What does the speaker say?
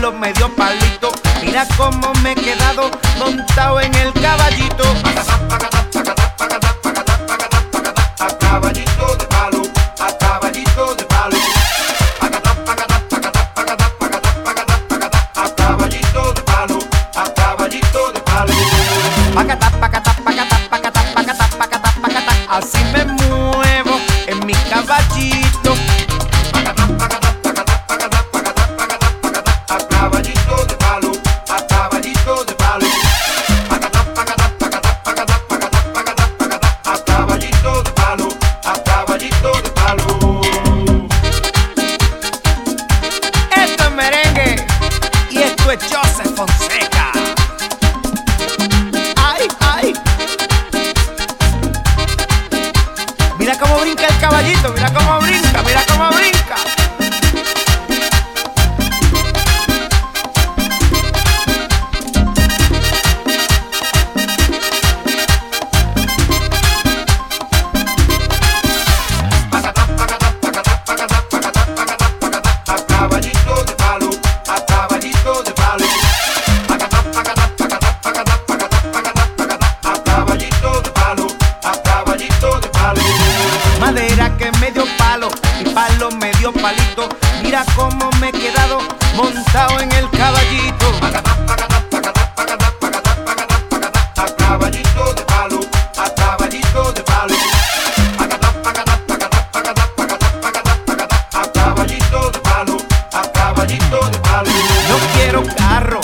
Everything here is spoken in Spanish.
palo me dio palito. Mira cómo me he quedado montado en el caballito. A caballito de palo, a caballito de palo. A caballito de palo, a caballito de palo. Pacata, pacata, pacata, pacata, pacata, pacata, pacata. Así me muevo en mi caballito. A caballito de palo, a caballito de palo. A caballito de palo, a caballito de palo. Esto es merengue y esto es Joseph Fonseca. Ay, ay. Mira cómo brinca el caballito, mira cómo brinca, mira cómo brinca. A caballito de palo, a caballito de palo. A caballito de palo, a caballito de palo. Madera que me dio palo y palo me dio palito. Mira cómo me he quedado montado en el caballito. A caballito de palo, a caballito de palo. A caballito de palo, a caballito de palo. No quiero carro,